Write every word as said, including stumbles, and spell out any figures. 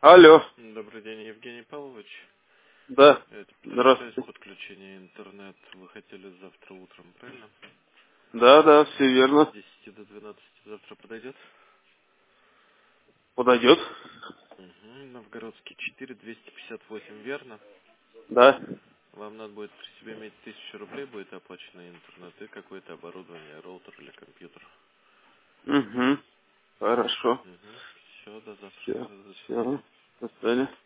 Алло. Добрый день, Евгений Павлович. Да. Это связь Здравствуйте. подключения интернет. Вы хотели завтра утром, правильно? Да, да, все С верно. десяти до двенадцати завтра подойдет? Подойдет? Угу. Новгородский четыре, двести пятьдесят восемь, верно? Да. Вам надо будет при себе иметь тысячу рублей, будет оплачено интернет и какое-то оборудование, роутер или компьютер. Угу. Хорошо. Угу. Все, до завтра. Все. До Все. свидания. До свидания.